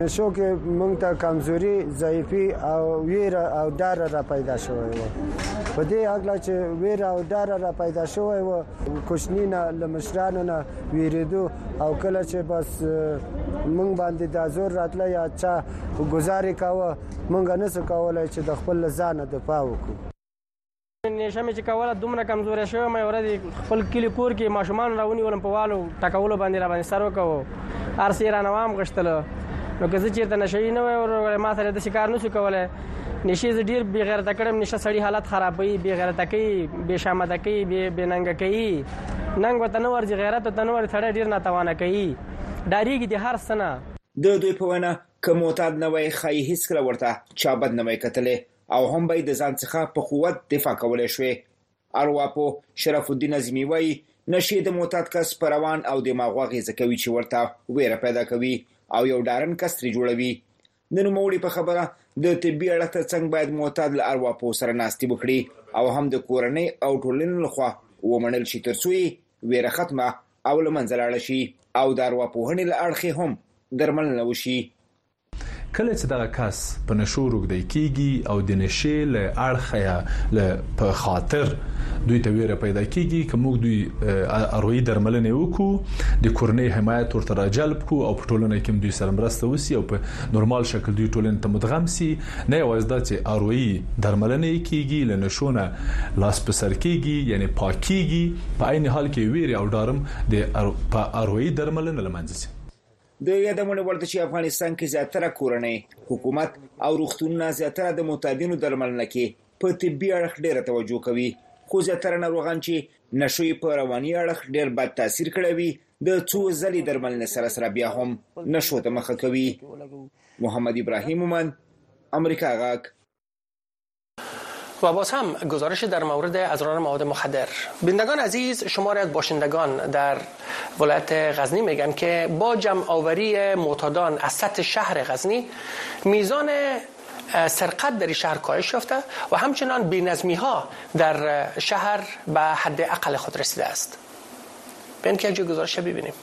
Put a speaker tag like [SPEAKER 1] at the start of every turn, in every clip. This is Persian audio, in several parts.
[SPEAKER 1] شو که مونږ ته کمزوري ضعیفي او ویره او ډار را پیدا شوی و. په دې اګلا چې ویره او ډار را پیدا شوی و، کوچنی نه لمشرانو نه ویریدو او کله چې بس مونږ باندې د زور راتله یا چا گزارې کاوه، مونږ نه څه کولای چې د خپل ځان دفاع وکړو.
[SPEAKER 2] نشه مې چې کوله دومره کمزوري شوی مې ورځ خپل کلی کور کې ماشومان راونیولم په والو ټکولو باندې را باندې سر وکاو، هر څه را نوام غشتله. نو که زه چېرته نشهیي نه وای ما سره داسې کار نشو کولی. نشې زه ډېر بې غیرته کړم. نشه سړي حالت خرابوي، بې غیرته کوي، بې شامته کوي، بې ننګه کوي. ننګ ورته نه ورځي، غیرت ورته نه ورځي، سړی ډېر ناتوانه کوي، ډارېږي د هر څه نه.
[SPEAKER 3] د دوی په وینا که معتاد نه وای ښایي هېڅکله ورته چا بد نه وای کتلی او هم به یې د ځان څخه په قوت دفاع کولی شوې. ارواپوه شرف الدین اعظمي وایي نشې د معتاد کس په روان او دماغ اغېزه کوي چې ورته ویره پیدا کوي او یو ډارن کس ترې جوړوي. د نوموړي په خبره د طبي اړخ ترڅنګ باید معتاد له ارواپوه سره ناستې وکړي او هم د کورنۍ او ټولنې لخوا ومنل شي تر څو یې ویره ختمه او له منځه لاړه شي او د ارواپوهنې له اړخې هم درملنه وشي.
[SPEAKER 4] کله چې دغه کس په نشو روږدی کیږي او د نشې له اړخه یا له په خاطر دوی ته ویره پیدا کیږي که موږ دوی اروایي درملنه وکړو، د کورنۍ حمایت ورته راجلب کو او په ټولنه کې دوی سره مرسته وسی او په نورمال شکل دوی ټولنه ته مدغم سي، نه یوازې دا چې اروایي درملنه کیږي له نشونه لاس په سر کیږي یعنی پاکيږي، په عین حال کې ویره او ډارم د اروایي درملنه لمنځه سي.
[SPEAKER 3] د یادونه ورته چې افغانستان کې زیاتره کورنۍ، حکومت او روغتونونه زیاتره د معتادینو درملنه کې په طبي اړخ ډیره توجه کوي، خو زیاتره ناروغان چې نشوي په رواني اړخ ډیر بد تاثیر کړی وي د څو ځلې درملنې سره بیا هم نشو ته مخه کوي. محمد ابراهیم مومند، امریکا غاک.
[SPEAKER 5] و باز هم گزارش در مورد اضرار مواد مخدر. بینندگان عزیز، شماری از باشندگان در ولایت غزنی میگن که با جمع آوری معتادان از سطح شهر غزنی میزان سرقت در شهر کاهش یافته و همچنان بی‌نظمی ها در شهر به حد اقل خود رسیده است. بیاین که یک گزارش ببینیم.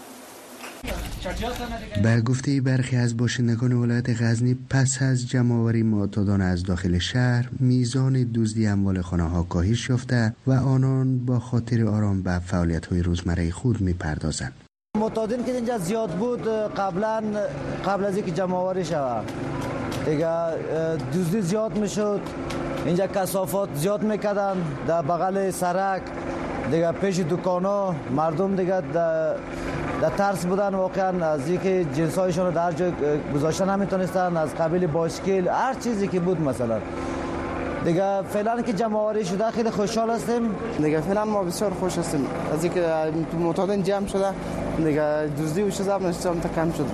[SPEAKER 6] به گفته برخی از باشندگان ولایت غزنی پس از جمع‌آوری معتادان از داخل شهر میزان دزدی اموال خانه‌ها کاهش یافته و آنان با خاطر آرام به فعالیت‌های روزمره خود می‌پردازند.
[SPEAKER 1] معتادین که اینجا زیاد بود قبل از اینکه جمع‌آوری شود دیگه دزدی زیاد میشد، اینجا کثافات زیاد میکردن در بغل سرک دیگه، پیش دکانا مردم دیگه در ترس بودن واقعا از اینکه جنسایشون رو در جای گذاشتن نمیتونستن، از قبیل باشکل هر چیزی که بود مثلا. دیگه فعلا که جمع‌آوری شده خیلی خوشحال هستیم.
[SPEAKER 7] دیگه فعلا ما بسیار خوش هستیم از اینکه معتادین جمع شده، دیگه دزدی و چیزا هم کم شده.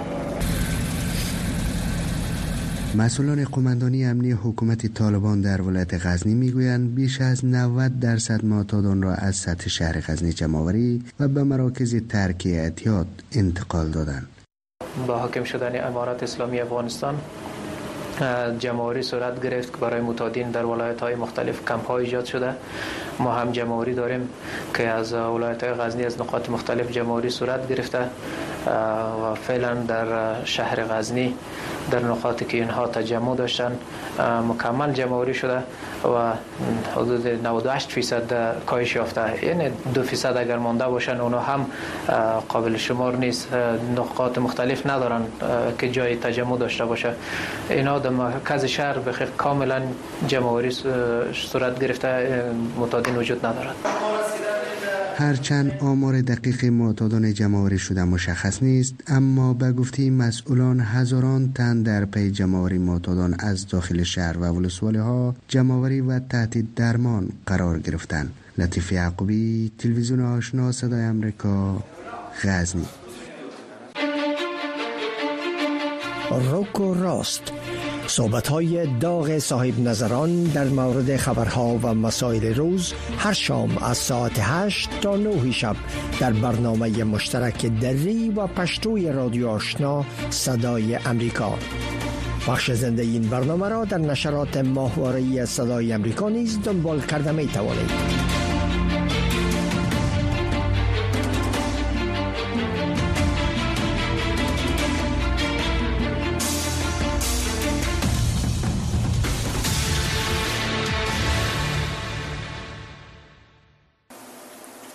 [SPEAKER 6] مسئولان قماندانی امنی حکومت طالبان در ولایت غزنی میگویند بیش از 90% معتادان را از سطح شهر غزنی جمع‌آوری و به مراکز ترک اعتیاد انتقال دادند.
[SPEAKER 8] با حاکم شدن امارات اسلامی افغانستان جمع‌آوری صورت گرفت که برای معتادین در ولایت‌های مختلف کمپ‌ها ایجاد شده. ما هم جمع‌آوری داریم که از ولایت‌های غزنی از نقاط مختلف جمع‌آوری صورت گرفته و فعلا در شهر غزنی در نقاطی که اینها تجمع داشتن مکمل جمع‌آوری شده و حدود 98% کاهش یافته، یعنی 2% اگر مانده باشن اونها هم قابل شمار نیست، نقاط مختلف ندارن که جای تجمع داشته باشه. اینا در مرکز شهر بخیر کاملا جمع‌آوری صورت گرفته، معتادین وجود ندارد.
[SPEAKER 6] هرچند آمار دقیق معتادان جمع‌آوری شده مشخص نیست، اما به گفته مسئولان هزاران تن در پی جمع‌آوری معتادان از داخل شهر و ولسوالی‌ها جمع‌آوری و تحت درمان قرار گرفتند. لطیف یعقوبی، تلویزیون آشنا، صدای آمریکا، غزنی.
[SPEAKER 9] روک و راست، صحبت‌های داغ صاحب نظران در مورد خبرها و مسائل روز هر شام از ساعت 8 تا 9 شب در برنامه مشترک دری و پشتوی رادیو آشنا صدای امریکا. بخش زنده این برنامه را در نشرات ماهواره‌ای صدای امریکا نیز دنبال کرده می توانید.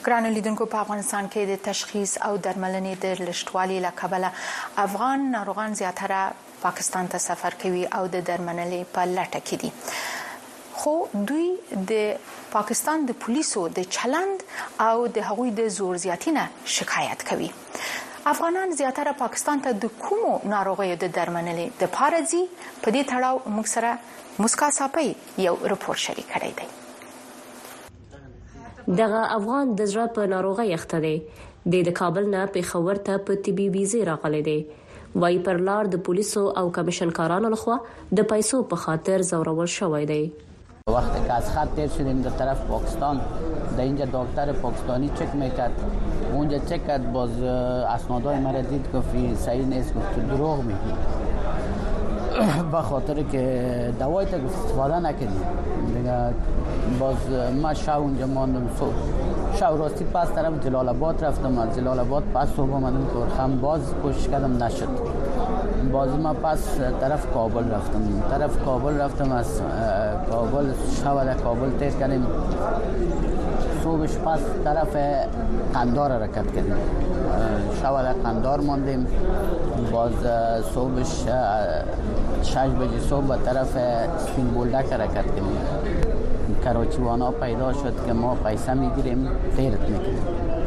[SPEAKER 10] ګرانو لیدونکو په افغانستان کې د تشخیص او درملنې د لشتوالي له کبله افغان ناروغان زیاتره پاکستان ته سفر کوي او د درملنې په لټه کې دي خو دوی د پاکستان د پولیسو د چلند او د هغوی د زور زیاتینه شکایت کوي افغانان زیاتره پاکستان ته د کومو ناروغیو د درملنې د پاره ځي په دې تړاو موږ سره مسکا صاحب یو رپورت شریک کړی دی
[SPEAKER 11] دغه افغان د زړه په ناروغي اخته دی د کابل نه پیښور ته په طبي ویزه راغلی دی وای پر لار د پولیسو او کمیشن کارانو لخوا د پیسو په خاطر زورول شوی دی
[SPEAKER 12] وقتی که از خط تیر شدیم در طرف پاکستان در اینجا دکتر پاکستانی چک میکرد اونجا چک کرد باز اسنادهای مرا دید گفت صحیح نیست گفت تو دروغ میگی به خاطر که دوای تا گفت استفاده نکردیم دیگه باز ما شب اونجا ماندم شب راستی پس طرف جلال آباد رفتم از جلال آباد پس صبح آمدم ترخم باز کوشش کردم نشد باز ما پس طرف کابل رفتم از کابل شب در کابل تیر کردیم صبحش پس طرف قندار حرکت کردیم شب در قندار ماندیم باز صبحش 6 بجه صبح به طرف سپین بولدک حرکت کردیم کراچیوانا پیدا شد که ما پیسه میگیریم غیرت میکنیم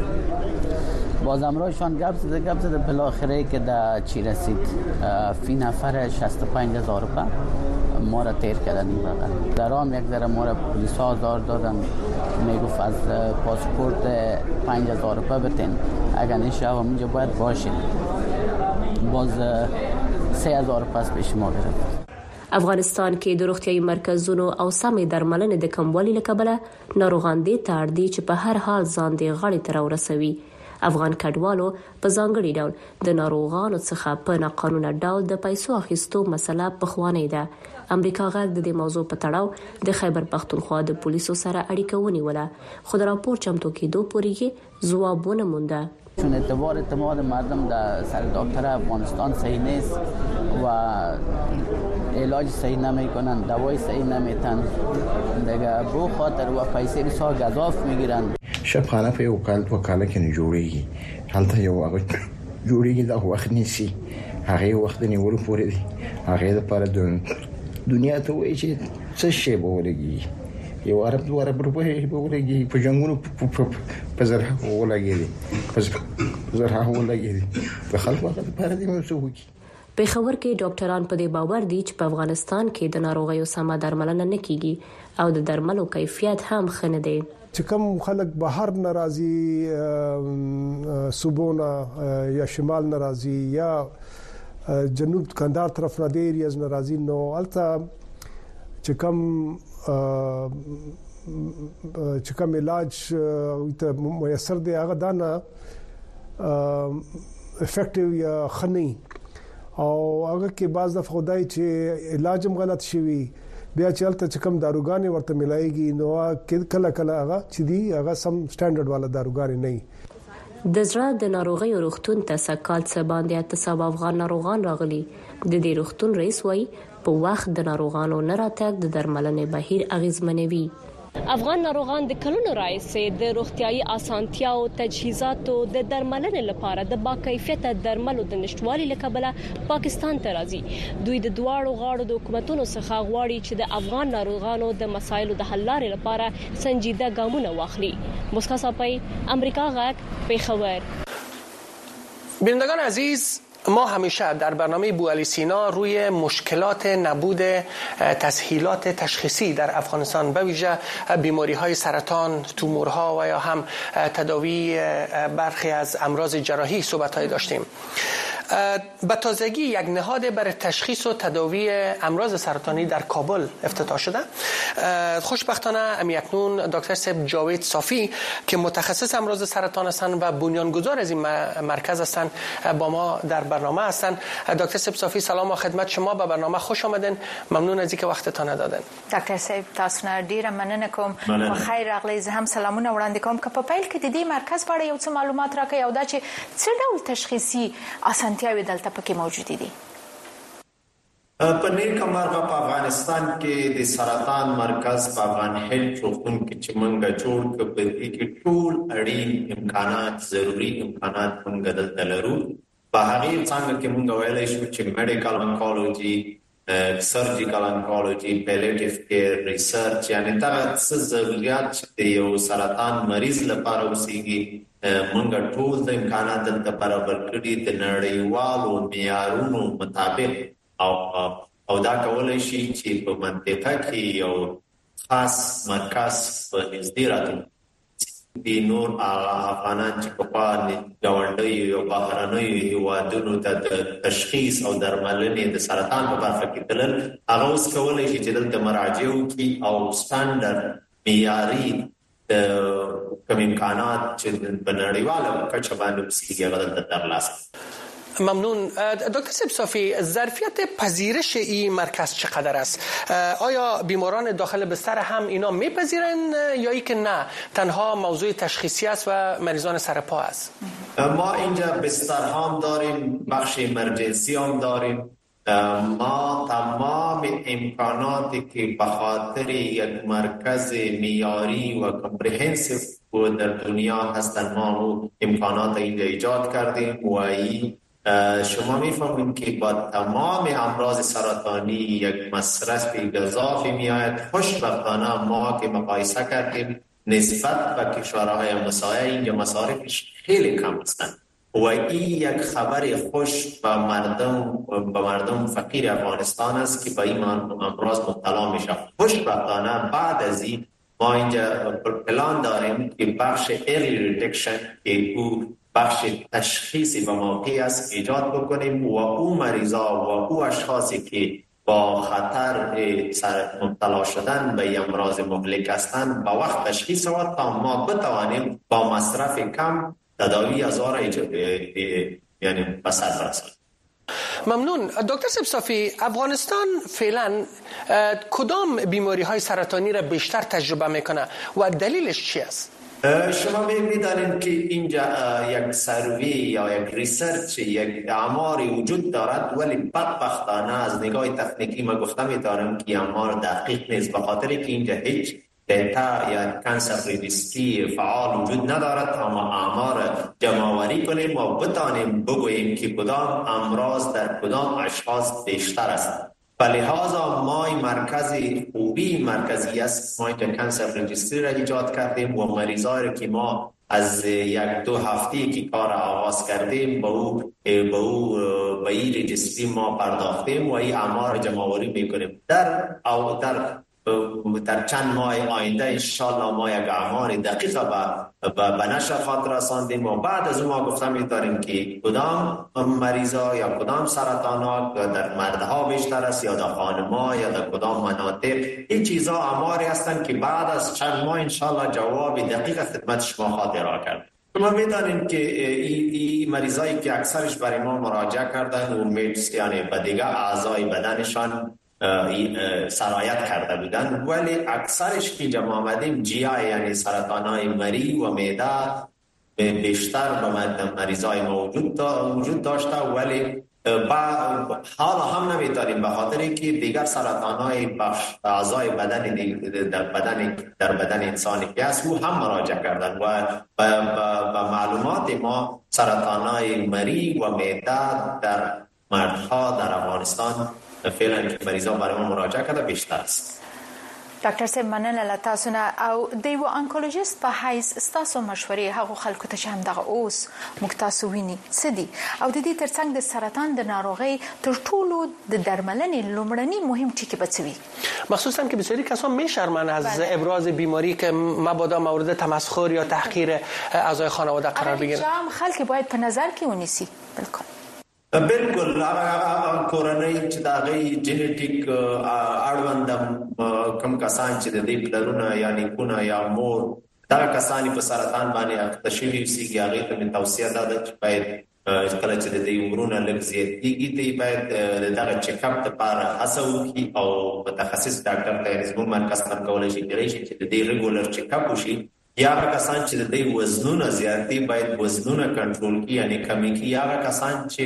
[SPEAKER 12] باز امروزشان گپ زده بالاخره که در چی رسید فی نفر 65,000 روپه ما را تیر کردن این بغل در هم یک ذره ما را پلیس آزار دادن میگفت از پاسپورت 5,000 روپه بتین اگر نشه همونجا باید باشید باز 3,000 روپه پیش ما گرفت
[SPEAKER 11] افغانستان کې د روغتیايي مرکزونو او سمې درملنې د کموالي له کبله ناروغان دې ته اړ دي چې په هر حال ځان دې غړي ته راورسوي افغان کډوالو په ځانګړي ډول د ناروغانو څخه په ناقانونه ډول د پیسو اخیستو مسله پخوانۍ ده امریکا غږ د دې موضوع په تړاو د خیبر پختونخوا د پولیسو سره اړیکه ونیوله خو د راپور چمتو کېدو پورې ځواب ونه مونده
[SPEAKER 12] چون اعتماد مردم در سر دکتر افغانستان صحیح نیست و علاج صحیح نمیکنن دوای صحیح نمیتن دیگه بو خاطر و پیسې بسیار گزاف میگیرن
[SPEAKER 13] شبخانه په وکاله کې نه جوړیږي هلته یو هغه جوړیږي دا وخت نیسی هغه وخت نیول پورې دی هغه د پر دنیا ته وایي چې څه شی به ولګي یو عرب روپۍ به ولګي په جنگونو په زرها ولګي په خلکو هغه لپاره دی موږ وکړي
[SPEAKER 11] پیښور کې ډاکټران په دې باور دي چې په افغانستان کې د ناروغیو سمه درملنه نه کیږي او د درملو کیفیت هم ښه نه دی
[SPEAKER 14] چې کوم خلک بهر ناراضي صوبونه یا شمال ناراضي یا جنوب کندهار طرف نه دی ریاض ناراضي نو البته چې کوم علاج ته میسر دی هغه دانه افیکټیو یا خني او هغه کې بعض د خدای چې علاج هم غلط شوی بیا چلته چې کوم داروګانې ورته ملایږي نو کله هغه چې دی هغه سم سټانډرډ والا داروګانې نه
[SPEAKER 11] د زړه د ناروغیو روغتون ته سکال څه باندې 800 افغان ناروغان راغلي د دې روغتون رئیس وایي په وخت د ناروغانو نه راتګ د درملنې بهیر اغیزمنوي افغان ناروغان د کلونو راځي د روغتيایي اسانتیا او تجهیزاتو د درملنې لپاره د باکیفیت درملو د نشټوالي لکبله پاکستان ته راځي دوی د دواړو غاړو د حکومتونو څخه غواړي چې د افغان ناروغانو د مسایلو د حل لارې لپاره سنجیده ګامونه واخلي مسکا صاحب امریکا غږ پیښور
[SPEAKER 5] بینندگان عزیز ما همیشه در برنامه بوعلی سینا روی مشکلات نبود تسهیلات تشخیصی در افغانستان به ویژه بیماری‌های سرطان، تومورها و یا هم تداوی برخی از امراض جراحی صحبت‌های داشتیم. به تازگی یک نهاد برای تشخیص و تداوی امراض سرطانی در کابل افتتاح شده. خوشبختانه اکنون دکتر سیب جاوید صافی که متخصص امراض سرطان هستند و بنیانگذار از این مرکز هستند با ما در برنامه هستند. دکتر سیب صافی سلام و خدمت شما، به برنامه خوش آمدین. ممنون از اینکه وقتتان دادین.
[SPEAKER 10] دکتر سیب تاسو نه ډیره مننه کوم. خیر راغلی. زه هم سلامونه وړاندې کوم که په پیل کې د دې مرکز په اړه یو څه معلومات راکړئ او دا چې څه ډول تشخیصي اسانتیاوې دلته پکې موجودې دي.
[SPEAKER 15] په نیکه مرغه په افغانستان کې د سرطان مرکز په افغان هیلث روغتون کې چې موږ جوړ کړ په دې کې ټول اړین امکانات ضروری امکانات موږ دلته لرو. په هغه څنګه کې موږ ویلای شو چې میډیکل انکولوژي، سرجیکل انکولوژي، پیلیټیو کیر، ریسرچ، یعنی دا څه ضرورت د یو سرطان مریض لپاره اوسېږي موږ ټول د امکانات دلته برابر کړي د نړیوالو معیارونو مطابق او دا کولای شي چې په منطقه کې یو خاص مرکز په نږدې راځي د نور افغانان چې په پاره گاونډي او بهرنیو هیوادونو ته د تشخیص او درملنې د سرطان په برخه کې تلل هغه اوس کولای شي چې دلته مراجعه وکړي او سټانډرډ معیاري کوم امکانات چې په نړیواله کچه باندې وسیږي هغه دلته ترلاسه.
[SPEAKER 5] ممنون. دکتر صاحب صافی، ظرفیت پذیرش این مرکز چقدر است؟ آیا بیماران داخل بستر هم اینا میپذیرن یا ای که نه تنها موضوع تشخیصی است و مریضان سرپا است؟
[SPEAKER 15] ما اینجا بستر هم داریم، بخش امرجنسی هم داریم. ما تمام امکاناتی که به خاطر یک مرکز معیاری و کامپریهنسیو در دنیا هستند ما امکانات اینجا ایجاد کردیم و شما میفهمید که با تمام امراض سرطانی یک مصرف گزافی میآید. خوشبختانه ما که مقایسه کردیم نسبت به کشورهای همسایه اینجا مصارفش خیلی کم هستند و این یک خبر خوش به مردم فقیر افغانستان است که به این امراض مبتلا میشه. خوشبختانه بعد از این ما اینجا پلان داریم که بخش ارلی ریدکشن که او بخش تشخیصی به موقع است ایجاد بکنیم و او مریضا و او اشخاصی که با خطر مبتلا شدن به امراض مهلک هستند با وقت تشخیص و تا ما بتوانیم با مصرف کم تداوی از آن یعنی به سر برسانیم.
[SPEAKER 5] ممنون. دکتر صاحب صافی، افغانستان فعلا کدام بیماری های سرطانی را بیشتر تجربه میکنه و دلیلش چی است؟
[SPEAKER 15] شما می‌دانید که اینجا یک سروی یا یک ریسرچ یک اعماری وجود دارد ولی بدبختانه از نگاه تکنیکی ما گفته می‌دارم که اعمار دقیق نیست به خاطر که اینجا هیچ دیتا یا کانسر ریسکی فعال وجود ندارد اما اعمار جمع‌آوری کنیم و بتانیم بگوییم که کدام امراض در کدام اشخاص بیشتر است. لہذا ما مرکز خوبی مرکزی است. ما اینجا کانسر رجیستری را ایجاد کردیم و مریضایی که ما از 1-2 هفته که کار آغاز کردیم به این رجیستری ما پرداختیم و این اعمار جمع‌آوری میکنیم. در چند ماه آینده انشالله ما یک اعمار دقیق به نشر خواهد رساندیم و بعد از ما گفته می‌داریم که کدام مریضا یا کدام سرطانات در مردها بیشتر است یا در خانم‌ها یا در کدام مناطق. این چیزا اعماری هستند که بعد از چند ماه انشالله جواب دقیق خدمت شما خواهد ارائه کرد. شما می‌دانید که این مریضایی که اکثرش برای ما مراجعه کردن و یعنی به دیگه اعضای بدنشان سرایت کرده بودن ولی اکثرش که جمع آمدیم جیای یعنی سرطانای مری و معده بیشتر به مریضای ما وجود داشته ولی حالا هم نمیتاریم به خاطر که دیگر سرطانای اعضای بدن در بدن انسانی که هست او هم مراجعه کردن و به معلومات ما سرطانای مری و معده در مردها در افغانستان فعلا که مریضا برای ما مراجعه کرده بیشتر است.
[SPEAKER 10] ډاکټر صاحب مننه له تاسو نه او د یو انکولوژیست په حیث ستاسو مشورې هغه خلکو ته چې همدغه اوس موږ تاسو ویني څه دي او د دې ترڅنګ د سرطان د ناروغۍ تر ټولو د درملنې لومړني مهم ټکي به څه وي؟
[SPEAKER 5] مخصوصا که بسیاری کسان میشرمن از ابراز بیماری که مبادا مورد تمسخر یا تحقیر اعضای خانواده قرار بگیرن.
[SPEAKER 10] عام خلک باید په نظر کې ونیسي.
[SPEAKER 15] بالکل هغه کورنۍ چې د هغې جینیټیک اړوند کوم کسان چې د دې پلرونه یا نیکونه یا مور دغه کسان په سرطان باندې اخته شوي اوسېږي هغې ته مې توصیه دا ده چې باید کله چې د دې عمرونه لږ زیاتېږي دی باید د دغه چیک اپ دپاره هڅه وکړي او متخصص ډاکټر ته یعنې زموږ مرکز ته کولی شي کېدای شي چې د دې ریګولر چیک اپ وشي. یا هغه کسان چې د دې وزنونه زیات دي باید وزنونه کنټرول کړي یعنې کمې کړي. هغه کسان چې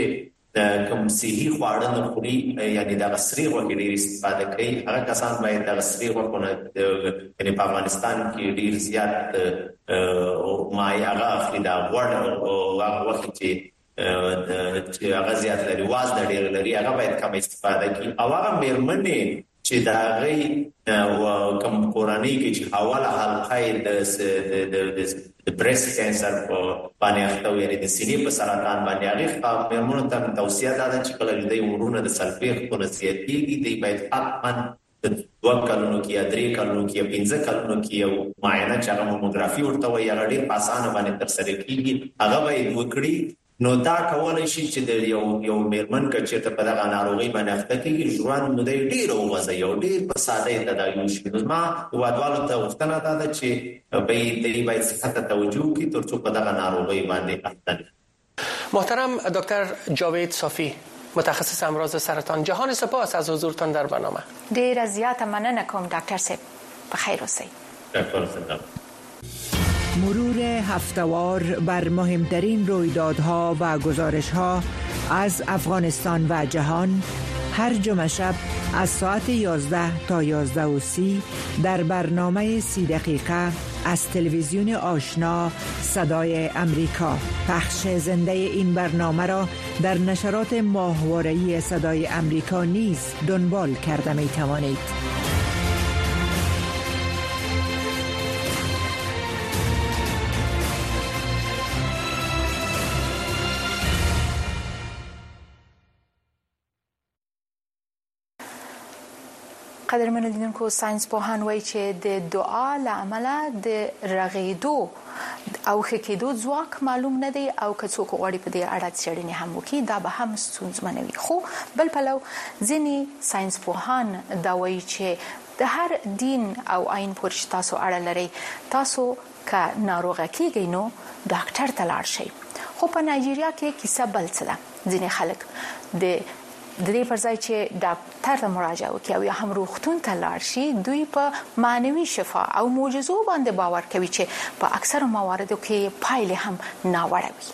[SPEAKER 15] کوم صحي خواړه نه خوري یعنی د غسري غوښې ډېر استفاده کوي هغه کسان باید د غسري غوښونه یعنی په افغانستان کې ډېر زیات مای هغه اخلي دا غوړ او هغه وخت چې هغه زیات لري وازن ډېر لري هغه باید کم استفاده کوي او هغه میرمنې چې دا غي کوم قرآني کې چې حواله حلقه د بريست کینسر په باندې اخته وي د سینې په سرطان باندې هغه میرمنو ته توصیه ده چې کله دوی ورونه د سلفیت په نسیتېږي دی باید حتما 2 کلونو کې 3 کلونو کې 15 کلونو کې یو معاینه چې هغه ماموګرافي ورته وي هغه ډېر اسانه باندې ترسره کیږي هغه باید وکړي نو دا کولای شي چې د یو میرمن کچې ته په دغه ناروغي باندې اخته کیږي ژوند نو دی ډیر اوغځي یو ډیر په ساده تداوی شي نو ما وادوالو ته وختنه ده چې به دې باید صحت توجه کی ترڅو په دغه ناروغي باندې اخته.
[SPEAKER 5] محترم دکتر جاوید صافی متخصص امراض سرطان، جهان سپاس از حضورتان در برنامه.
[SPEAKER 10] ډیر زیاته مننه کوم ډاکټر صاحب، بخیر اوسئ.
[SPEAKER 16] مرور هفته‌وار بر مهمترین رویدادها و گزارش‌ها از افغانستان و جهان هر جمعه شب از ساعت 11 تا 11:30 در برنامه 30 دقیقه از تلویزیون آشنا صدای امریکا. پخش زنده این برنامه را در نشرات ماهواره‌ای صدای امریکا نیز دنبال کرده می توانید.
[SPEAKER 10] قدرمن لیدونکو، ساينس پوهان وایي چې د دعا لامل د رغېدو او ښه کېدو ځواک معلوم نه دی او که څوک غواړي په دې اړه څېړنې هم وکړي دا به هم ستونزمنه وي. خو بل پلو ځینې ساينس پوهان دا وایي چې د هر دین او آیین پورې تاسو اړه لري، تاسو که ناروغه کېږئ نو ډاکټر ته لاړ شئ. خو په نایجیریا کې کیسه بل څه ده. ځینې خلک د دې پر ځای چې ډاکټر ته مراجعه وکړي او یا هم روغتون ته لاړ شي، دوی په معنوي شفا او معجزو باندې باور کوي چې په اکثر مواردو کې پایلې هم ناوړه وي.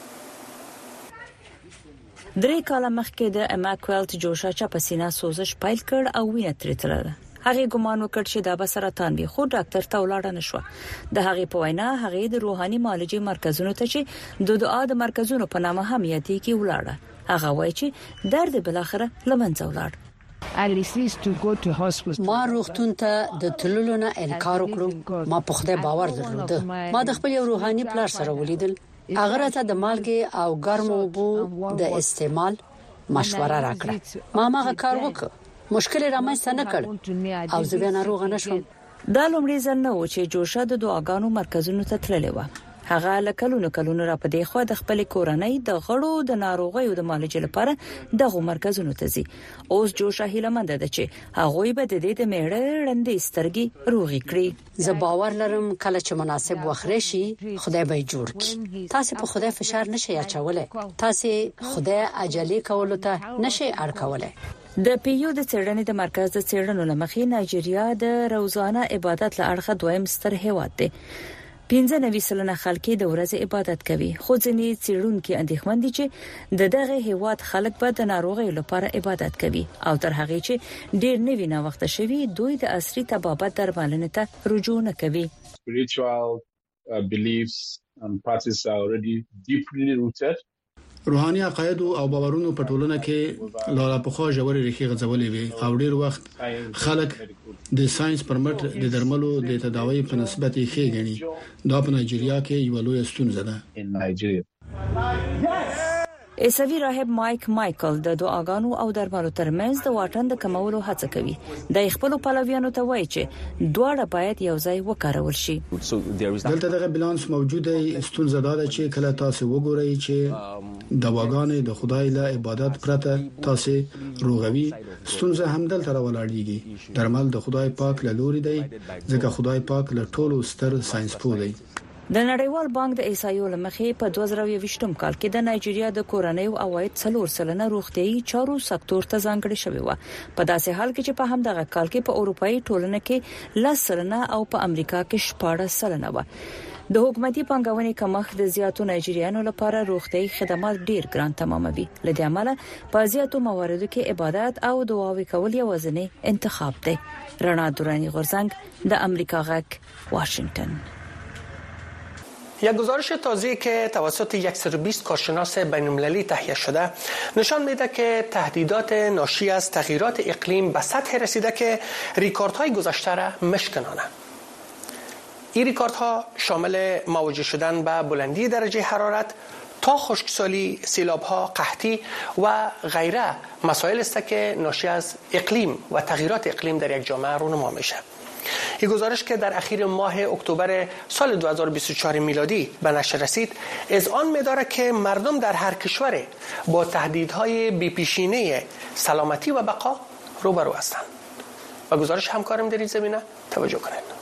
[SPEAKER 17] 3 کاله مخکې د اماکوالت جوشا چا په سینه سوزش پیل کړ او وینه ترې تلله. هغه ګمان وکړ چې دا به سرطان وي، خو ډاکټر ته ولاړ نه شو. د هغه په وینا هغه د روحاني معالجې مرکزونو ته چې د دعا د مرکزونو په نامه هم یادېږي ولاړه. هغه وایي چې درد بل اخره لمنځه ولاړ.
[SPEAKER 18] ما روغتون ته د تللو نه انکار وکړو. ما په خدای باور درلود. ما د خپل یو روحاني پلار سره ولیدل. هغه راته د مالګې او ګرمو اوبو د استعمال مشوره راکړه. ما هغه کار وکړ. مشکل رامنځته نه کړ او زه بیا ناروغ نه شوم.
[SPEAKER 17] دا لومړی ځل نه و چې جوشا د دعاګانو مرکزونو ته تللی و. هغه کلونه را پدې خو د خپل کورنۍ د غړو د ناروغیو د معالجې لپاره دغه مرکزونو ته ځي. اوس جوشا هیلمند ده چې هغه به د دې د میړه رندې سترګې روغې کړي.
[SPEAKER 18] زه باور لرم کله چې مناسب وخت راشي خدای به جوړ کړي. تاسو په خدای فشار نشئ اچولای. تاسو خدای عجلې کولو ته نشئ اړ کولای.
[SPEAKER 17] د پیو د څېړنې د مرکز د څېړنو لمخې نایجیریا د روزانه عبادت له اړخه دویم ستر هیواد دی. 95% خلک د ورځې عبادت کوي، خو ځینې څېړونکو اندېښمن دي چې دغه هیواد خلک به د ناروغۍ لپاره عبادت کوي او تر هغه چې ډېر نوی نه وخت شوی دوی د عصري طبابت درملنې ته رجوع نه کوي.
[SPEAKER 19] Spiritual beliefs and practices are already deeply rooted.
[SPEAKER 20] روحاني عقاید او باورونو په ټولنه کې لاله پخوا ژورې ریښې غځولې وي او ډېر وخت خلک د ساينس پر مټ د درملو د تداوی په نسبت یې ښه ګڼي. دا په نایجیریا کې یو لوی ستونزه ده.
[SPEAKER 17] عیسوي راهب مایکل د دعاګانو او درملو ترمنځ د واټن د کمولو هڅه کوي. د خپل پلویانو ته وایي چې دواړه باید یو ځای وکارول شي.
[SPEAKER 20] دلته دغه بالانس موجود دی. ستونزه دا ده چې کله تاسو وګورئ چې دواګانې د خدای له عبادت پرته تاسو روغوي، ستونزه هم دلته راولاړېږي. درمل د خدای پاک له لوري دی، ځکه خدای پاک له ټولو ستر ساينس پوه دی.
[SPEAKER 17] د نړیوال بانک د احصایو لمخې په 2020 کال کې د نایجیریا د کورنۍ او عواید 4% روغتيایي چارو سکتور ته ځانګړي شوی و په داسې حال کې چې په همدغه کال کې په اروپאי ټولنه کې 10% او په امریکا کې 14% و. د حکومتي پانګونې کمښت د زیاتو نایجیریانو لپاره روغتيایي خدمات ډیر ګران تماموي. لدې عمله په زیاتو مواردو کې عبادت او دعاوې کول یوازینی انتخاب دی. رڼا دورانی غورزنگ د امریکا غک واشنگتن.
[SPEAKER 5] یک گزارش تازه‌ای که توسط 120 کارشناس بین‌المللی تهیه شده نشان میده که تهدیدات ناشی از تغییرات اقلیم به سطح رسیده که ریکوردهای گذشته را میشکنانه. این ریکوردها شامل مواجه شدن با بلندی درجه حرارت تا خشکسالی، سیلاب‌ها، قحطی و غیره مسائل است که ناشی از اقلیم و تغییرات اقلیم در یک جامعه رونما میشه. این گزارش که در اخیر ماه اکتبر سال 2024 میلادی به نشر رسید اذعان می‌دارد که مردم در هر کشور با تهدیدهای بی‌پیشینه سلامتی و بقا روبرو هستند. و گزارش همکارم در این زمینه توجه کنید.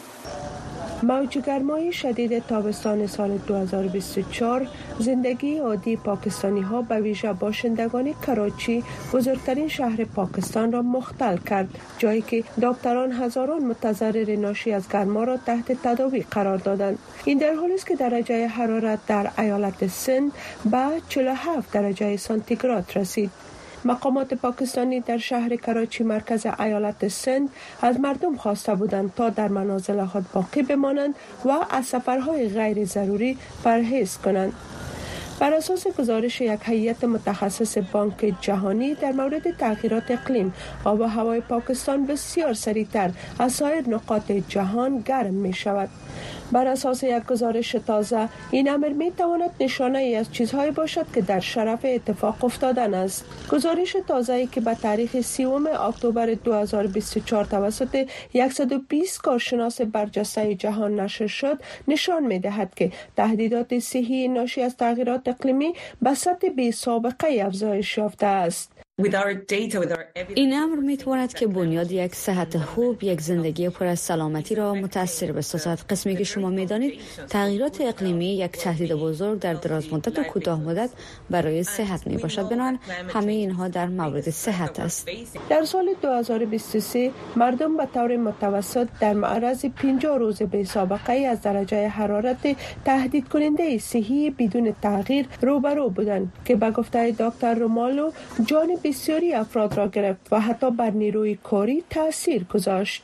[SPEAKER 21] موج گرمای شدید تابستان سال 2024 زندگی عادی پاکستانی ها به ویژه باشندگان کراچی بزرگترین شهر پاکستان را مختل کرد، جایی که دکتران هزاران متضرر ناشی از گرما را تحت تداوی قرار دادند. این در حالی است که درجه حرارت در ایالت سند به 47 درجه سانتیگراد رسید. مقامات پاکستانی در شهر کراچی مرکز ایالت سند از مردم خواسته بودند تا در منازل خود باقی بمانند و از سفرهای غیر ضروری پرهیز کنند. بر اساس گزارش یک هیئت متخصص بانک جهانی در مورد تغییرات اقلیم، آب و هوای پاکستان بسیار سریعتر از سایر نقاط جهان گرم می شود. بر اساس یک گزارش تازه این امر می تواند نشانه ای از چیزهایی باشد که در شرف اتفاق افتادن است. گزارش تازه‌ای که به تاریخ 30 اکتبر 2024 توسط 120 کارشناس برجسته جهان نشر شد نشان می دهد که تهدیدات صحی ناشی از تغییرات اقلیمی به سطح بی سابقه افزایش یافته است.
[SPEAKER 17] این امر میتواند که بنیاد یک صحت خوب، یک زندگی پر از سلامتی را متاثر بسازد. قسمی که شما میدانید تغییرات اقلیمی یک تهدید بزرگ در دراز مدت و کوتاه مدت برای صحت می باشد. بنابراین همه اینها در مورد صحت است.
[SPEAKER 21] در سال 2023 مردم به طور متوسط در معرض 50 روز بی سابقه از درجه حرارت تهدید کننده صحی بدون تغییر روبرو بودند که به گفته دکتر رومالو جان بسیاری افراد را گرفت و حتی بر نیروی کاری تأثیر گذاشت.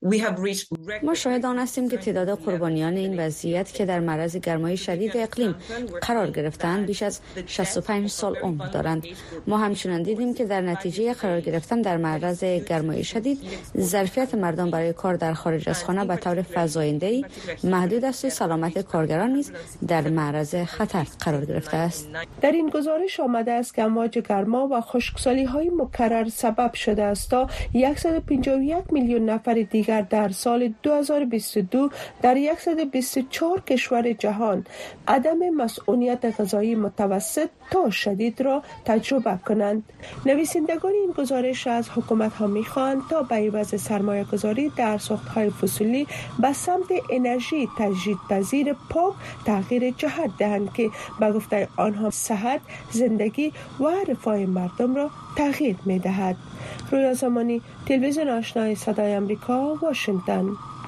[SPEAKER 17] ما شاهد آن هستیم که تعداد قربانیان این وضعیت که در معرض گرمای شدید اقلیم قرار گرفتند بیش از 65 سال عمر دارند. ما همچنین دیدیم که در نتیجه قرار گرفتن در معرض گرمای شدید ظرفیت مردم برای کار در خارج از خانه به طور فزاینده‌ای محدود است و سلامت کارگران نیز در معرض خطر قرار گرفته است.
[SPEAKER 21] در این گزارش آمده است که امواج گرما و خشکسالی‌های مکرر سبب شده است تا 151 میلیون نفر دیگر در سال 2022 در 124 کشور جهان عدم مسئولیت غذایی متوسط تا شدید را تجربه کنند. نویسندگان این گزارش از حکومت‌ها می‌خواهند تا به عوض سرمایه‌گذاری در سوخت‌های فسیلی به سمت انرژی تجدیدپذیر پاک تغییر جهت دهند که به گفته آنها صحت، زندگی و رفاه مردم را تغییر می‌دهد. رویا زمانی، تلویزیون آشنای صدای امریکا، واشنگتن.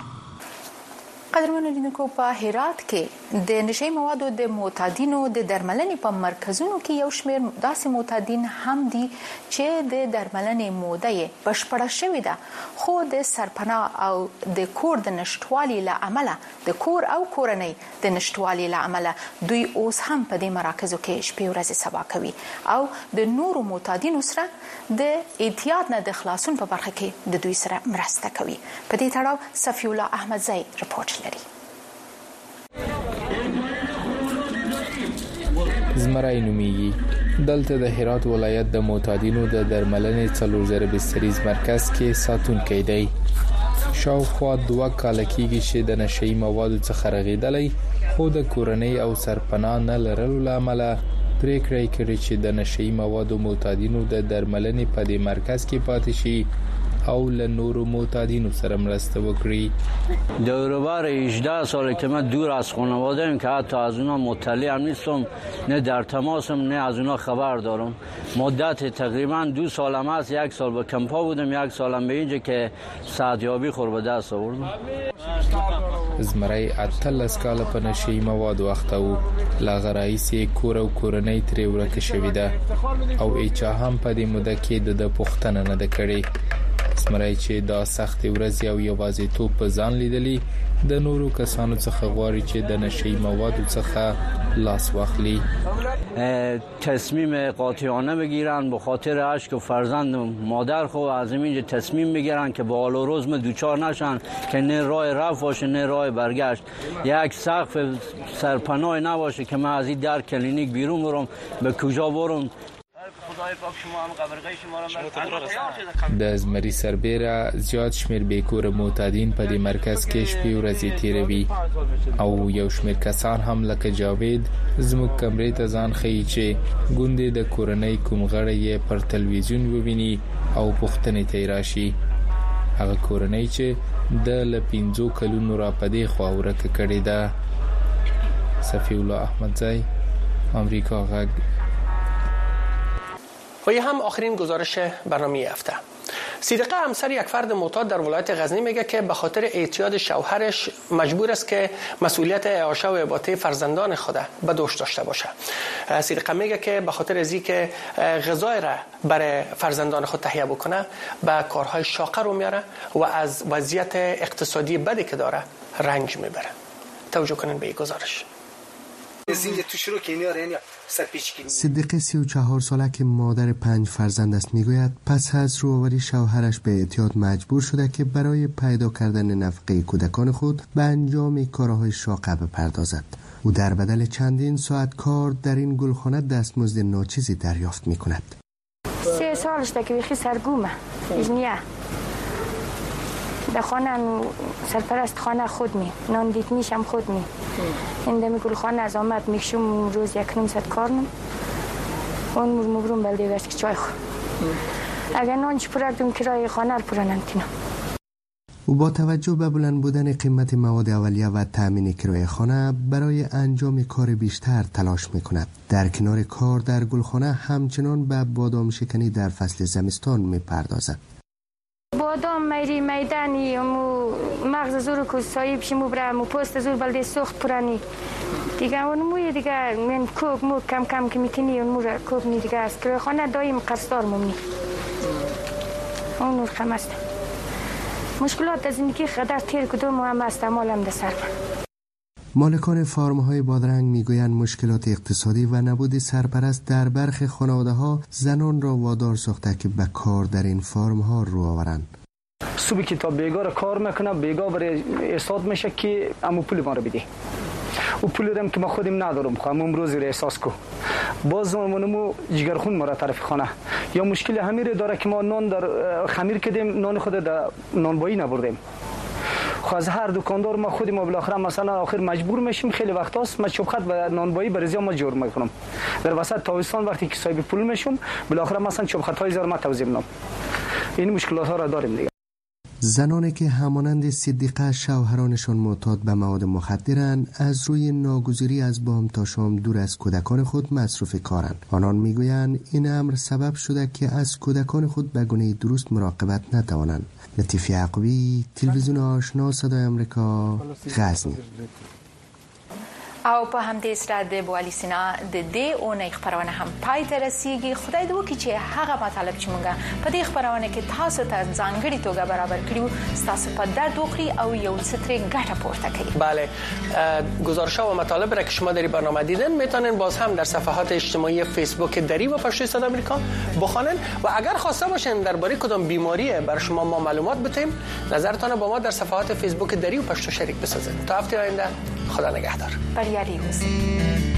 [SPEAKER 10] قدرمنو لیدونکو، په هرات کې د نشي موادو د معتادینو د درملنې په مرکزونو کې یو شمېر داسې معتادین هم دي چې د درملنې موده یې بشپړه شوې ده، خو د سرپناه او د کور د نشټوالي له امله د کور او کورنۍ د نشټوالي له امله دوی اوس هم په دې مراکزو کې شپې ورځې سبا کوي او د نورو معتادینو سره د اعتیاد نه د خلاصون په برخه کې د دوی سره مرسته کوي. په دې تړاو صفی الله احمدزی رپورټ لري.
[SPEAKER 22] زمرای نومیږي. دلته د هرات ولایت د معتادینو د درملنې 4000 بستریز مرکز کې ساتونکی دی. شاوخوا 2 کال کېږي چې د نشئی موادو څخه رغېدلی، خو د کورنۍ او سرپناه نه لرلو له امله پریکړه کړې چې د نشئی موادو معتادینو د درملنې په دې مرکز کې پاتې شي او له نورو معتادینو سره مرسته وکړي.
[SPEAKER 2] دوروبر 18 سال که من دور از خانواده ام که حتی از اونا مطلع هم نیستم، نه در تماسم، نه از اونا خبر دارم. مدت تقریبا 2 سالم هست، 1 سال به کمپا بودم، 1 سالم به اینجا که سعدیابی خور به دست آوردم.
[SPEAKER 22] زمری 18 کاله په نشي مواد وخت او لاغه رئیس کور او کورنۍ ترې ورکه شوې ده او ایچا هم په دې موده کې د پښتنه نه ده کړې. زمری چې دا سخت ورځ او یوازیتوب په ځان لیدلی، د نورو کسانو څخه غواړي چې د نشي موادو څخه لاس واخلي.
[SPEAKER 2] تصمیم قاطعانه بگیرن به خاطر عشق و فرزند مادر خو، از اینجا تصمیم بگیرن که به حال و روز دوچار نشن، که نه راه رفت باشه نه راه برگشت، یک سقف سرپناه نباشه که من از این در کلینیک بیرون برم به کجا برم.
[SPEAKER 22] د زمری سربیره زیات شمیر بیکور معتادین په دې مرکز کې شپې ورځې تیروي او یو شمیر کسان هم لکه جاوید زموږ کمرې ته ځان ښیي چې ګوندې د کورنۍ کوم غړی یې پر تلویزیون وویني او پوښتنې ته یې راشي. هغه کورنۍ چې د له 15 کلونو را په دې خوا ورکه کړې ده. صفی الله احمدزی، آمریکا غږ.
[SPEAKER 5] و یه هم آخرین گزارش برنامه هفته. صدیقه همسر یک فرد معتاد در ولایت غزنی میگه که به خاطر اعتیاد شوهرش مجبور است که مسئولیت اعاشه و اباطه فرزندان خود به دوش داشته باشه. صدیقه میگه که به خاطر از اینکه غذای را برای فرزندان خود تهیه بکنه به کارهای شاقه رو میاره و از وضعیت اقتصادی بدی که داره رنج میبره. توجه کنین به این گزارش.
[SPEAKER 6] صدیقه 34 ساله که مادر 5 فرزند است میگوید پس از روآوری شوهرش به اعتیاد مجبور شده که برای پیدا کردن نفقه کودکان خود به انجام کارهای شاقه بپردازد. او در بدل چندین ساعت کار در این گلخانه دستمزد ناچیزی دریافت میکند.
[SPEAKER 4] 3 سالش که بیخی سرگومه ایجنیه در خانه سرپرست خانه خود می نان دیت میشم خود می این دمی گلخانه از آمد میکشم روز 100 کارم اون مبرون بلده وست که چای خود اگر نانچ پرکتم کرای خانه رو پرا نمتینم.
[SPEAKER 6] او با توجه به بلند بودن قیمت مواد اولیه و تامین کرایه خانه برای انجام کار بیشتر تلاش میکند. در کنار کار در گلخانه همچنان به بادام شکنی در فصل زمستان میپردازد.
[SPEAKER 4] بادام میری میدانی مغز زور کو صاحب شمو برام پست زور بلده سخت پرانی دیگه اون موی دیگه من کوب مو کم کم که میتونی اون مو کوب نی دیگه است که خانه دایم قصدار ممنی اون نور خمسته مشکلات از زندگی خدر تیر کدوم هم است مالم ده سر.
[SPEAKER 6] مالکان فارم‌های بادرنگ میگویند مشکلات اقتصادی و نبود سرپرست در برخی خانواده‌ها زنان را وادار ساخته که به کار در این فارم‌ها رو آورند.
[SPEAKER 23] صبح که تا بیگار کار میکنه بیگار برای احساس میشه که امو پول ما رو بدی و پول دم که ما خودم ندارم خواهم امروز رو احساس کو باز منمو جگرخون ما را طرف خانه یا مشکل همین داره که ما نان در خمیر کردیم نان خود در نانبایی نبردیم از هر دکاندار ما خودی ما بالاخره مثلا آخر مجبور میشیم خیلی وقت هست ما چوبخط و نانبایی برزیا ما جور میکنم در وسط تابستان وقتی که صاحب پول میشم بالاخره مثلا چوبخط های زار ما توزیع میکنم. این مشکلات ها را داریم دیگه.
[SPEAKER 6] زنانی که همانند صدیقه شوهرانشان معتاد به مواد مخدرند از روی ناگزیری از بام تا شام دور از کودکان خود مصروف کارند. آنان میگویند این امر سبب شده که از کودکان خود به گونه درست مراقبت نتوانند. لطیف یعقوبی، تلویزیون آشنا، صدای آمریکا، غزنی.
[SPEAKER 10] او په همدې سره د بوالي سینا د دې اونۍ خبرونه هم پای ته رسیږي. خدای دې وکړي چې هغه مطالب چې موږ په دې خبرونه کې تاسو ته ځانګړي توګه برابر کړیو تاسو په درد وکړي او یو څه ترې ګټه پورته کړئ.
[SPEAKER 5] بله، گزارش‌ها و مطالب را که شما در برنامه دیدن میتونین باز هم در صفحات اجتماعی فیسبوک دری و پشتوی صدای آمریکا بخوانن و اگر خواسته باشین درباره کدام بیماری برای شما ما معلومات بدیم نظرتان با ما در صفحات فیسبوک دری و پشتو شریک بسازید. تا هفته آینده خدا نگهدار.
[SPEAKER 10] بریاری اوسئ.